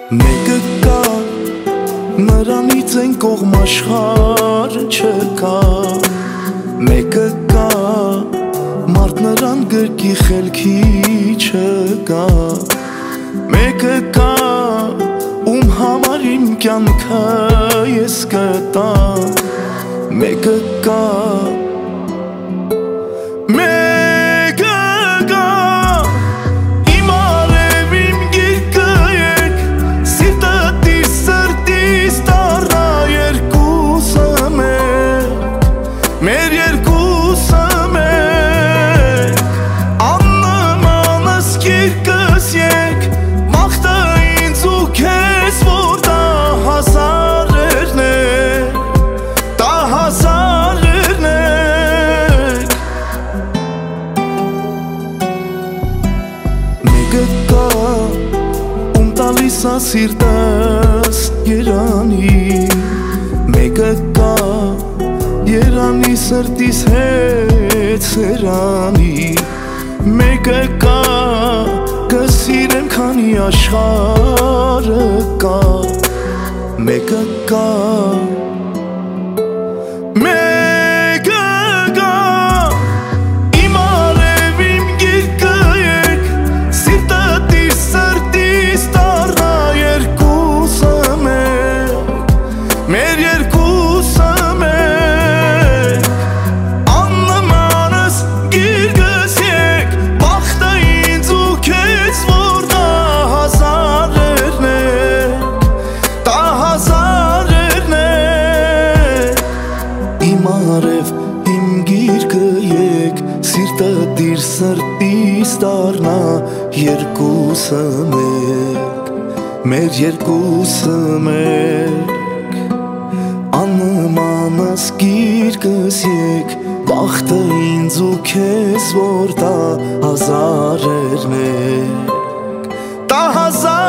Մեկը կա, նրանից են կողմ աշխարհը չկա։ Մեկը կա, մարդ նրան գրկի խելքի չկա։ Մեկը կա, ում համար իմ կյանքը ես կտամ։ Մեկը կա, մեր երկուսը մեկ, աննմանս գիրկս եկ, մաղթը ինձ ու քեզ, որ դա հազարերն է, դա հազարերն է։ Մեկը կա, ում տալիս ա սիրտս երանի, մեկը կա, երանի սրտիս հետ սերանի, մեկը կա, կսիրեմ քանի աշխարհը կա, մեկը կա, մեկը կա, իմ արև իմ գիրկը եկ, սիրտս սրտիս դառնա երկուսը մեկ, մեր երկուսը Արև իմ գիրկը եկ, սիրտը սրտիս դառնա երկուսը մեկ, մեր երկուսը մեկ, աննմանս գիրկս եկ, բախտը ինձ ու քեզ, որ դա հազարերն է, դա հազար